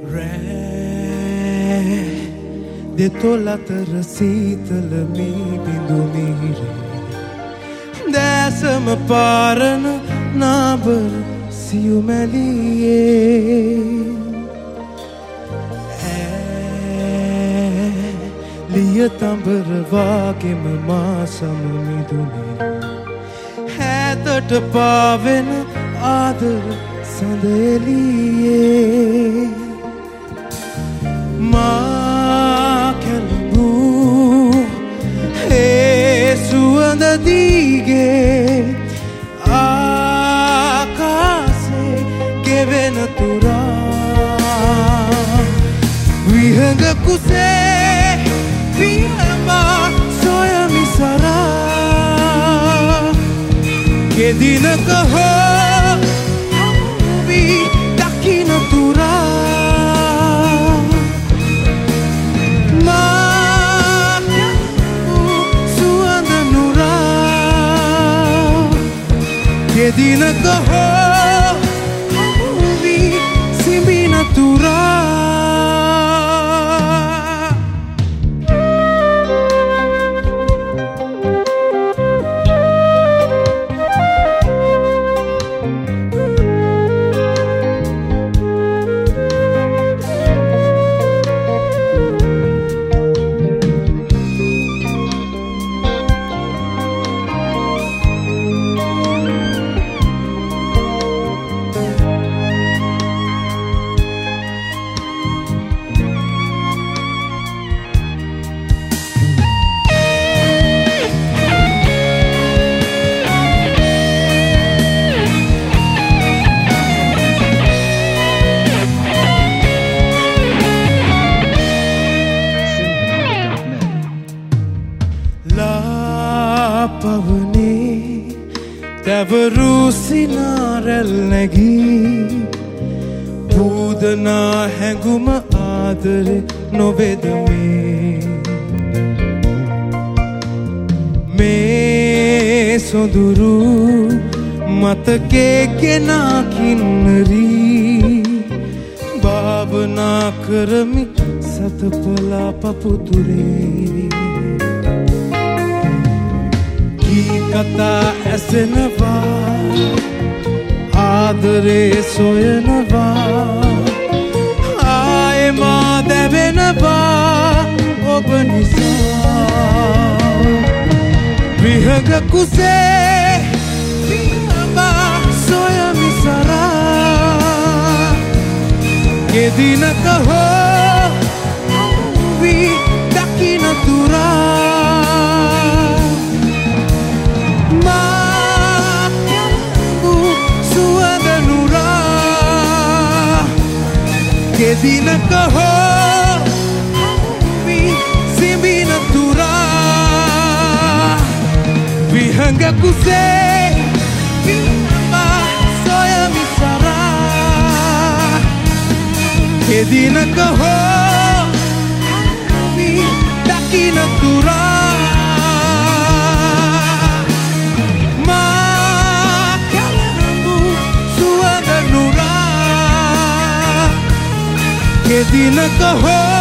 දෙතොලතර සීතල මේ බිඳු මිහිරේ දැසම පාරන නාබර සියුමැලියේ ලිය තඹර වාගෙම මා සම මිදුනේ හැතට පාවෙන ආදර සඳ එළියේ මා කැළඹූ ඒ සුවඳ දිගේ ආකාසේ ගෙවෙන තුරා විහඟ කුසේ විහමා සොයමි සරා කෙදිනක හෝ වී දකින තුරා මා සුවඳ නුරා කෙදිනක හෝ වී සිඹින තුරා පවනේ තැවරු සිනාරැල් නැගී පූදනා හැඟුම ආදරෙ නොවෙද මේ සොඳුරු මතකේ කෙනා කින්නරී භාවනා කරමි සතපලා පපුතුරේ කතා ඇසෙනවා ආදරේ සොයනවා ආයෙමා දැවෙනවා ඔබ නිසා විහඟ කුසේ විහමා සොයමි සරා කෙදිනක හෝ වී දකින තුරා කෙදිනක හෝ වී සිඹින තුරා විහඟ කුසේ විහමා සොයමි සරා කෙදිනක හෝ වී දකින තුරා මා කැළඹූ සුවඳ නුරා කෙදිනක හෝ